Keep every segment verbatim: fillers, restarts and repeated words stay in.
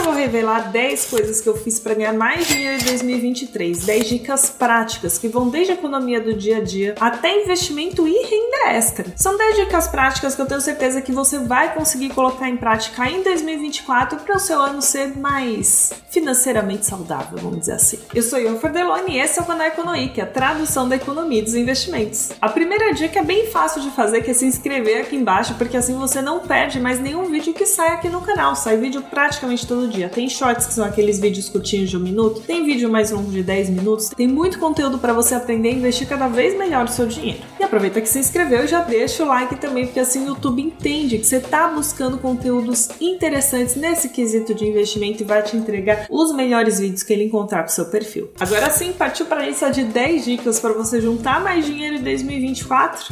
eu vou revelar dez coisas que eu fiz para ganhar mais dinheiro em dois mil e vinte e três. dez dicas práticas que vão desde a economia do dia a dia até investimento e renda extra. São dez dicas práticas que eu tenho certeza que você vai conseguir colocar em prática em dois mil e vinte e quatro para o seu ano ser mais financeiramente saudável, vamos dizer assim. Eu sou Ian Deloni e esse é o canal Economy, que é a tradução da economia e dos investimentos. A primeira dica é bem fácil de fazer, que é se inscrever aqui embaixo, porque assim você não perde mais nenhum vídeo que sai aqui no canal. Sai vídeo praticamente todo dia. Tem shorts, que são aqueles vídeos curtinhos de um minuto, tem vídeo mais longo de dez minutos, tem muito conteúdo para você aprender a investir cada vez melhor o seu dinheiro. E aproveita que se inscreveu e já deixa o like também, porque assim o YouTube entende que você está buscando conteúdos interessantes nesse quesito de investimento e vai te entregar os melhores vídeos que ele encontrar pro seu perfil. Agora sim, partiu para a lista de dez dicas para você juntar mais dinheiro em dois mil e vinte e quatro?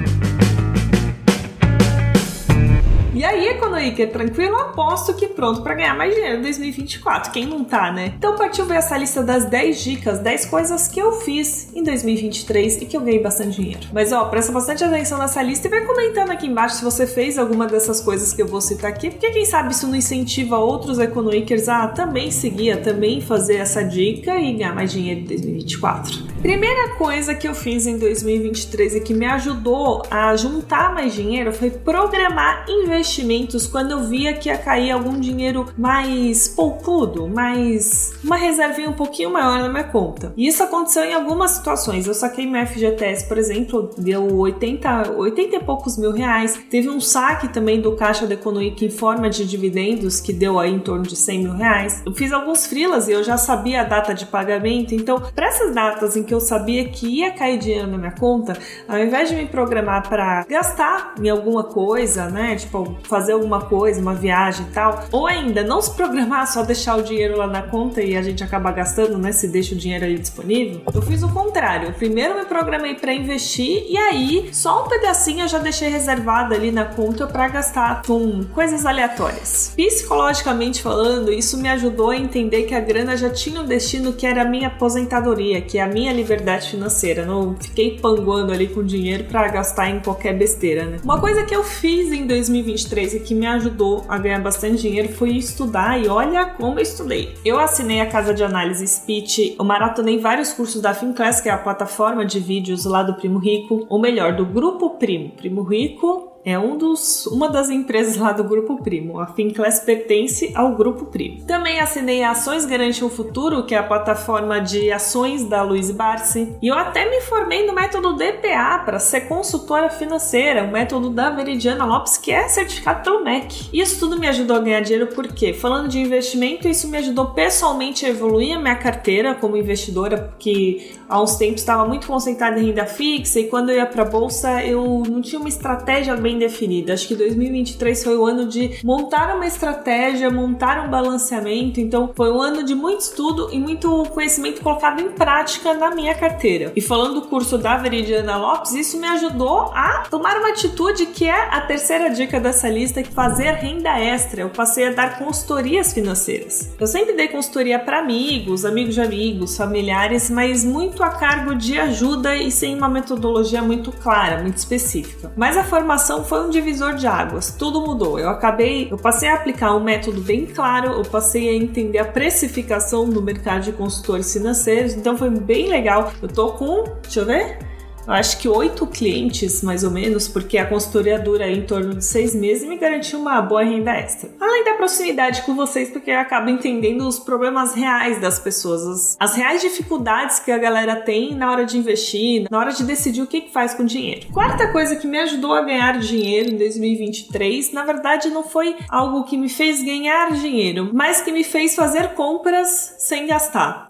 E aí, Economiker, tranquilo? Aposto que pronto para ganhar mais dinheiro em dois mil e vinte e quatro. Quem não tá, né? Então partiu ver essa lista das dez dicas, dez coisas que eu fiz em dois mil e vinte e três e que eu ganhei bastante dinheiro. Mas ó, presta bastante atenção nessa lista e vai comentando aqui embaixo se você fez alguma dessas coisas que eu vou citar aqui, porque quem sabe isso não incentiva outros Economikers a também seguir, a também fazer essa dica e ganhar mais dinheiro em dois mil e vinte e quatro. Primeira coisa que eu fiz em dois mil e vinte e três e que me ajudou a juntar mais dinheiro foi programar investimentos investimentos quando eu via que ia cair algum dinheiro mais poupudo, mais uma reservinha um pouquinho maior na minha conta. E isso aconteceu em algumas situações. Eu saquei meu F G T S, por exemplo, deu oitenta, oitenta e poucos mil reais. Teve um saque também do Caixa da Economia em forma de dividendos que deu aí em torno de cem mil reais. Eu fiz alguns freelas e eu já sabia a data de pagamento. Então, para essas datas em que eu sabia que ia cair dinheiro na minha conta, ao invés de me programar para gastar em alguma coisa, né, tipo fazer alguma coisa, uma viagem e tal, ou ainda não se programar, só deixar o dinheiro lá na conta e a gente acaba gastando, né, se deixa o dinheiro ali disponível, eu fiz o contrário. Eu primeiro me programei para investir e aí só um pedacinho eu já deixei reservado ali na conta para gastar com coisas aleatórias. Psicologicamente falando, isso me ajudou a entender que a grana já tinha um destino que era a minha aposentadoria, que é a minha liberdade financeira. Não fiquei panguando ali com dinheiro para gastar em qualquer besteira, né? Uma coisa que eu fiz em dois mil e vinte e três e que me ajudou a ganhar bastante dinheiro foi estudar, e olha como eu estudei. Eu assinei a casa de análise Speech, eu maratonei vários cursos da Finclass, que é a plataforma de vídeos lá do Primo Rico, ou melhor, do Grupo Primo. Primo Rico é um dos, uma das empresas lá do Grupo Primo. A Finclass pertence ao Grupo Primo. Também assinei a Ações Garante o Futuro, que é a plataforma de ações da Luiz Barsi. E eu até me formei no método D P A para ser consultora financeira, o método da Veridiana Lopes, que é certificado pelo M E C. Isso tudo me ajudou a ganhar dinheiro porque, falando de investimento, isso me ajudou pessoalmente a evoluir a minha carteira como investidora, porque há uns tempos estava muito concentrada em renda fixa e quando eu ia para a bolsa eu não tinha uma estratégia bem definida. Acho que dois mil e vinte e três foi o ano de montar uma estratégia, montar um balanceamento. Então foi um ano de muito estudo e muito conhecimento colocado em prática na minha carteira. E falando do curso da Veridiana Lopes, isso me ajudou a tomar uma atitude que é a terceira dica dessa lista, que fazer renda extra. Eu passei a dar consultorias financeiras. Eu sempre dei consultoria para amigos, amigos de amigos, familiares, mas muito a cargo de ajuda e sem uma metodologia muito clara, muito específica. Mas a formação foi um divisor de águas, tudo mudou. Eu acabei, eu passei a aplicar um método bem claro, eu passei a entender a precificação do mercado de consultores financeiros, então foi bem legal. Eu tô com, deixa eu ver, eu acho que oito clientes, mais ou menos, porque a consultoria dura em torno de seis meses e me garantiu uma boa renda extra. Além da proximidade com vocês, porque eu acabo entendendo os problemas reais das pessoas, as, as reais dificuldades que a galera tem na hora de investir, na hora de decidir o que, que faz com o dinheiro. Quarta coisa que me ajudou a ganhar dinheiro em dois mil e vinte e três, na verdade não foi algo que me fez ganhar dinheiro, mas que me fez fazer compras sem gastar.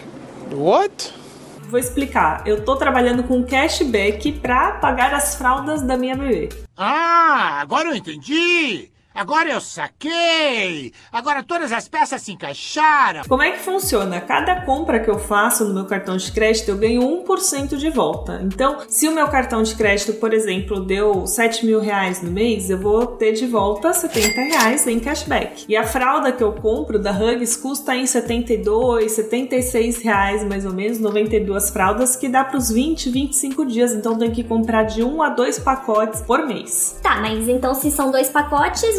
What? Vou explicar. Eu tô trabalhando com cashback pra pagar as fraldas da minha bebê. Ah, agora eu entendi! Agora eu saquei! Agora todas as peças se encaixaram! Como é que funciona? Cada compra que eu faço no meu cartão de crédito, eu ganho um por cento de volta. Então, se o meu cartão de crédito, por exemplo, deu sete mil reais no mês, eu vou ter de volta setenta reais em cashback. E a fralda que eu compro da Huggies custa em setenta e dois, setenta e seis reais mais ou menos, noventa e duas fraldas, que dá para os vinte, vinte e cinco dias. Então, eu tenho que comprar de um a dois pacotes por mês. Tá, mas então se são dois pacotes, o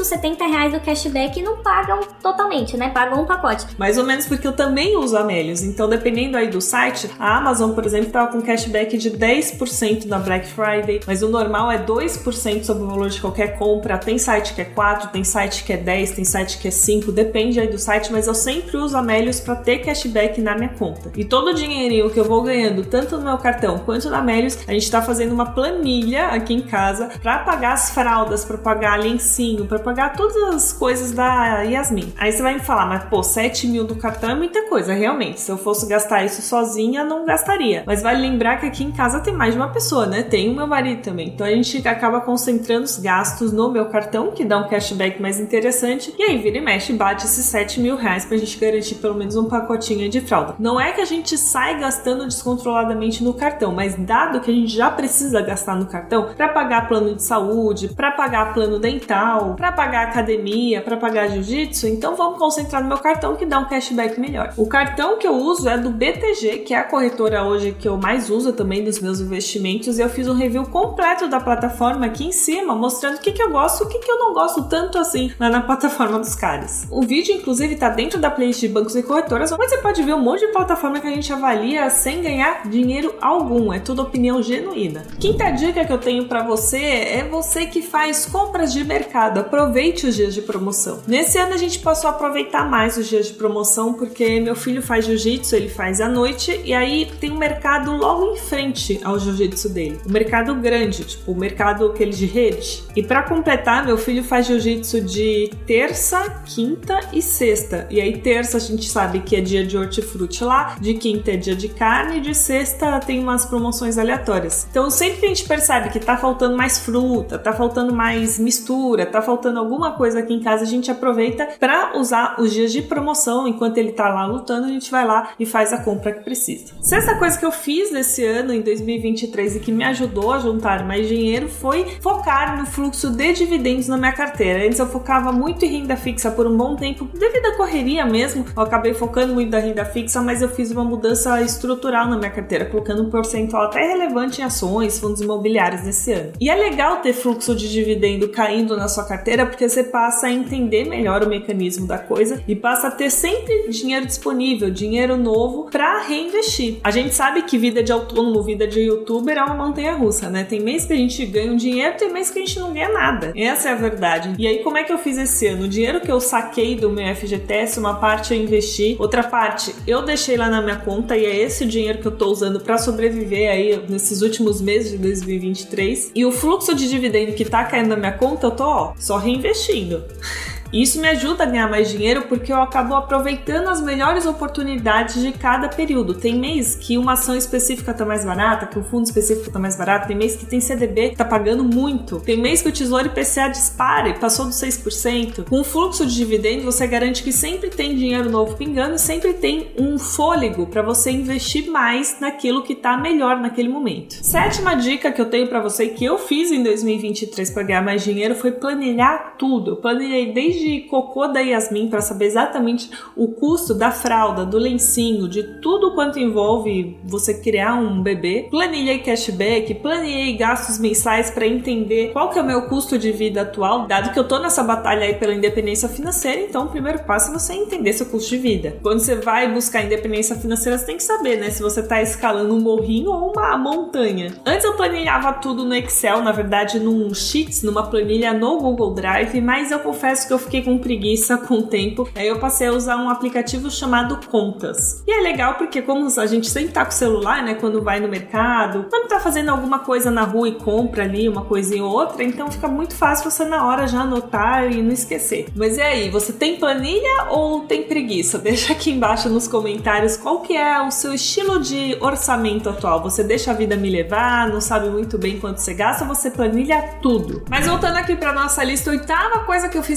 setenta reais do cashback e não pagam totalmente, né? Pagam um pacote. Mais ou menos, porque eu também uso Amélios. Então, dependendo aí do site, a Amazon, por exemplo, tava com cashback de dez por cento na Black Friday, mas o normal é dois por cento sobre o valor de qualquer compra. Tem site que é quatro, tem site que é dez, tem site que é cinco, depende aí do site, mas eu sempre uso Amélios para ter cashback na minha conta. E todo o dinheirinho que eu vou ganhando, tanto no meu cartão quanto na Amélios, a gente tá fazendo uma planilha aqui em casa para pagar as fraldas, para pagar lencinho, para pagar todas as coisas da Yasmin. Aí você vai me falar, mas pô, sete mil do cartão é muita coisa, realmente. Se eu fosse gastar isso sozinha, não gastaria. Mas vale lembrar que aqui em casa tem mais de uma pessoa, né? Tem o meu marido também. Então a gente acaba concentrando os gastos no meu cartão, que dá um cashback mais interessante. E aí vira e mexe, bate esses sete mil reais pra gente garantir pelo menos um pacotinho de fralda. Não é que a gente sai gastando descontroladamente no cartão, mas dado que a gente já precisa gastar no cartão para pagar plano de saúde, para pagar plano dental, para pagar academia, para pagar jiu-jitsu, então vamos concentrar no meu cartão que dá um cashback melhor. O cartão que eu uso é do B T G, que é a corretora hoje que eu mais uso também dos meus investimentos, e eu fiz um review completo da plataforma aqui em cima, mostrando o que, que eu gosto e o que, que eu não gosto tanto assim lá na plataforma dos caras. O vídeo, inclusive, tá dentro da playlist de bancos e corretoras, mas você pode ver um monte de plataforma que a gente avalia sem ganhar dinheiro algum, é tudo opinião genuína. Quinta dica que eu tenho pra você é você que faz compras de mercado, aproveite os dias de promoção. Nesse ano a gente passou a aproveitar mais os dias de promoção porque meu filho faz jiu-jitsu, ele faz à noite e aí tem um mercado logo em frente ao jiu-jitsu dele. Um mercado grande, tipo o mercado aquele de rede. E pra completar, meu filho faz jiu-jitsu de terça, quinta e sexta. E aí terça a gente sabe que é dia de hortifruti lá, de quinta é dia de carne e de sexta tem umas promoções aleatórias. Então sempre que a gente percebe que tá faltando mais fruta, tá faltando mais mistura, tá faltando alguma coisa aqui em casa, a gente aproveita pra usar os dias de promoção. Enquanto ele tá lá lutando, a gente vai lá e faz a compra que precisa. Sexta coisa que eu fiz nesse ano, em dois mil e vinte e três, e que me ajudou a juntar mais dinheiro foi focar no fluxo de dividendos na minha carteira. Antes eu focava muito em renda fixa por um bom tempo, devido à correria mesmo, eu acabei focando muito na renda fixa, mas eu fiz uma mudança estrutural na minha carteira, colocando um percentual até relevante em ações, fundos imobiliários nesse ano. E é legal ter fluxo de dividendo caindo na sua carteira, porque você passa a entender melhor o mecanismo da coisa e passa a ter sempre dinheiro disponível, dinheiro novo para reinvestir. A gente sabe que vida de autônomo, vida de youtuber é uma montanha-russa, né? Tem mês que a gente ganha um dinheiro, tem mês que a gente não ganha nada. Essa é a verdade. E aí, como é que eu fiz esse ano? O dinheiro que eu saquei do meu F G T S, uma parte eu investi, outra parte eu deixei lá na minha conta e é esse o dinheiro que eu tô usando para sobreviver aí nesses últimos meses de dois mil e vinte e três. E o fluxo de dividendo que tá caindo na minha conta, eu tô, ó, só reinvestindo. E isso me ajuda a ganhar mais dinheiro porque eu acabo aproveitando as melhores oportunidades de cada período. Tem mês que uma ação específica tá mais barata, que um fundo específico tá mais barato, tem mês que tem C D B que tá pagando muito, tem mês que o Tesouro I P C A dispara e passou dos seis por cento. Com o fluxo de dividendo, você garante que sempre tem dinheiro novo pingando e sempre tem um fôlego para você investir mais naquilo que tá melhor naquele momento. Sétima dica que eu tenho para você, que eu fiz em dois mil e vinte e três para ganhar mais dinheiro, foi planilhar tudo. Eu planilhei desde de cocô da Yasmin para saber exatamente o custo da fralda, do lencinho, de tudo quanto envolve você criar um bebê. Planilhei cashback, planilhei gastos mensais para entender qual que é o meu custo de vida atual, dado que eu tô nessa batalha aí pela independência financeira. Então o primeiro passo é você entender seu custo de vida. Quando você vai buscar independência financeira, você tem que saber, né, se você tá escalando um morrinho ou uma montanha. Antes eu planilhava tudo no Excel, na verdade num Sheets, numa planilha no Google Drive, mas eu confesso que eu fiquei com preguiça com o tempo, aí eu passei a usar um aplicativo chamado Contas. E é legal porque como a gente sempre tá com o celular, né, quando vai no mercado, quando tá fazendo alguma coisa na rua e compra ali uma coisinha ou outra, então fica muito fácil você na hora já anotar e não esquecer. Mas e aí, você tem planilha ou tem preguiça? Deixa aqui embaixo nos comentários qual que é o seu estilo de orçamento atual. Você deixa a vida me levar, não sabe muito bem quanto você gasta, ou você planilha tudo? Mas voltando aqui pra nossa lista, a oitava coisa que eu fiz pra ganhar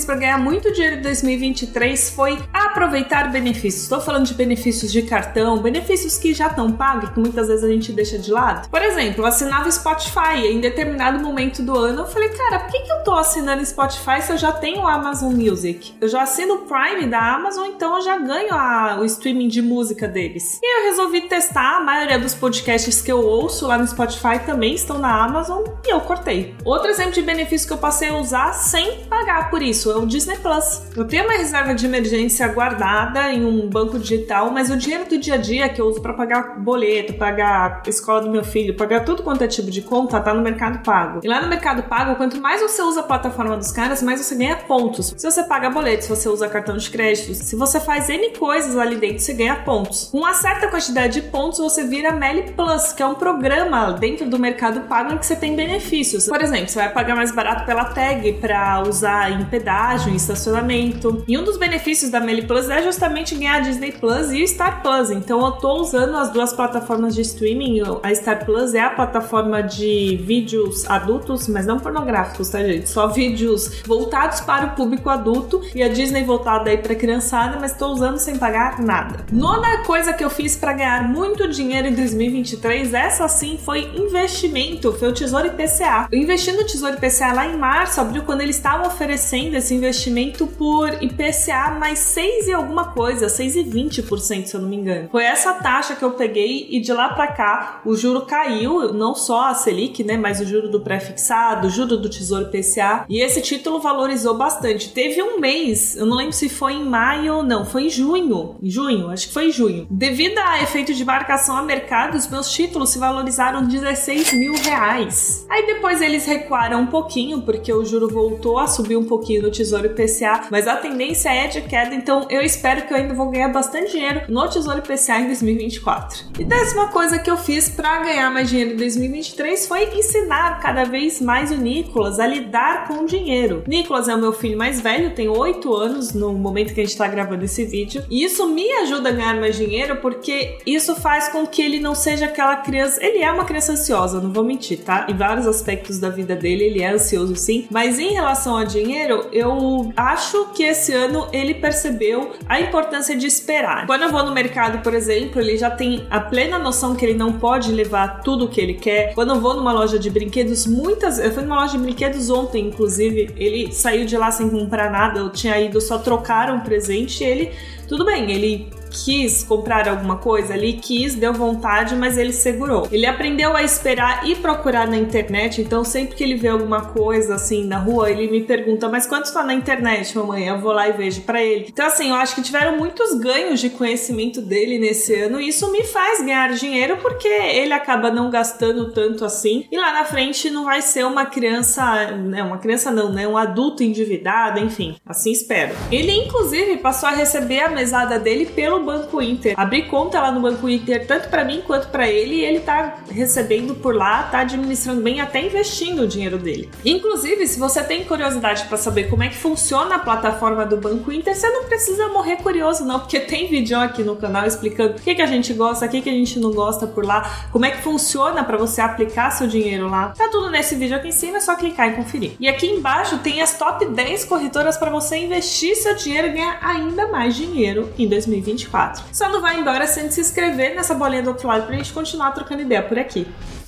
muito dinheiro em dois mil e vinte e três foi aproveitar benefícios. Estou falando de benefícios de cartão, benefícios que já estão pagos, que muitas vezes a gente deixa de lado. Por exemplo, eu assinava Spotify e em determinado momento do ano eu falei, cara, por que, que eu tô assinando Spotify se eu já tenho o Amazon Music? Eu já assino o Prime da Amazon, então eu já ganho a, o streaming de música deles. E eu resolvi testar, a maioria dos podcasts que eu ouço lá no Spotify também estão na Amazon e eu cortei. Outro exemplo de benefício que eu passei a usar sem pagar por isso é o Disney Plus. Eu tenho uma reserva de emergência guardada em um banco digital, mas o dinheiro do dia a dia que eu uso para pagar boleto, pagar a escola do meu filho, pagar tudo quanto é tipo de conta, tá no Mercado Pago. E lá no Mercado Pago, quanto mais você usa a plataforma dos caras, mais você ganha pontos. Se você paga boleto, se você usa cartão de crédito, se você faz N coisas ali dentro, você ganha pontos. Com uma certa quantidade de pontos, você vira Meli Plus, que é um programa dentro do Mercado Pago em que você tem benefícios. Por exemplo, você vai pagar mais barato pela tag para usar em pedágio, em estacionamento. E um dos benefícios da Meli Plus é justamente ganhar a Disney Plus e o Star Plus. Então eu tô usando as duas plataformas de streaming. A Star Plus é a plataforma de vídeos adultos, mas não pornográficos, tá, gente? Só vídeos voltados para o público adulto, e a Disney voltada aí pra criançada, mas tô usando sem pagar nada. Nona coisa que eu fiz para ganhar muito dinheiro em dois mil e vinte e três, essa sim foi investimento, foi o Tesouro I P C A. Eu investi no Tesouro I P C A lá em março, abril, quando eles estavam oferecendo esse investimento por I P C A mais seis e alguma coisa, seis e vinte por cento, se eu não me engano. Foi essa taxa que eu peguei e de lá pra cá o juro caiu, não só a Selic, né, mas o juro do pré-fixado, o juro do Tesouro I P C A, e esse título valorizou bastante. Teve um mês, eu não lembro se foi em maio ou não, foi em junho, em junho, acho que foi em junho. Devido a efeito de marcação a mercado, os meus títulos se valorizaram dezesseis mil reais. Aí depois eles recuaram um pouquinho, porque o juro voltou a subir um pouquinho no Tesouro I P C A, mas a tendência é de queda, então eu espero que eu ainda vou ganhar bastante dinheiro no Tesouro I P C A em dois mil e vinte e quatro. E décima coisa que eu fiz para ganhar mais dinheiro em dois mil e vinte e três foi ensinar cada vez mais o Nicolas a lidar com o dinheiro. Nicolas é o meu filho mais velho, tem oito anos no momento que a gente tá gravando esse vídeo, e isso me ajuda a ganhar mais dinheiro porque isso faz com que ele não seja aquela criança... Ele é uma criança ansiosa, não vou mentir, tá? Em vários aspectos da vida dele, ele é ansioso sim, mas em relação a dinheiro, eu acho que esse ano ele percebeu a importância de esperar. Quando eu vou no mercado, por exemplo, ele já tem a plena noção que ele não pode levar tudo o que ele quer. Quando eu vou numa loja de brinquedos, muitas... Eu fui numa loja de brinquedos ontem, inclusive, ele saiu de lá sem comprar nada, eu tinha ido só trocar um presente e ele... Tudo bem, ele quis comprar alguma coisa ali, quis, deu vontade, mas ele segurou. Ele aprendeu a esperar e procurar na internet, então sempre que ele vê alguma coisa assim na rua, ele me pergunta, mas quanto está na internet, mamãe? Eu vou lá e vejo pra ele. Então assim, eu acho que tiveram muitos ganhos de conhecimento dele nesse ano e isso me faz ganhar dinheiro porque ele acaba não gastando tanto assim e lá na frente não vai ser uma criança, né, uma criança não, né, um adulto endividado, enfim, assim espero. Ele inclusive passou a receber a mesada dele pelo Banco Inter. Abri conta lá no Banco Inter, tanto pra mim quanto pra ele, e ele tá recebendo por lá, tá administrando bem, até investindo o dinheiro dele. Inclusive, se você tem curiosidade pra saber como é que funciona a plataforma do Banco Inter, você não precisa morrer curioso não, porque tem vídeo aqui no canal explicando o que, que a gente gosta, o que, que a gente não gosta por lá, como é que funciona pra você aplicar seu dinheiro lá. Tá tudo nesse vídeo aqui em cima, é só clicar e conferir. E aqui embaixo tem as top dez corretoras pra você investir seu dinheiro e ganhar ainda mais dinheiro em dois mil e vinte e quatro. Só não vai embora sem se inscrever nessa bolinha do outro lado pra gente continuar trocando ideia por aqui.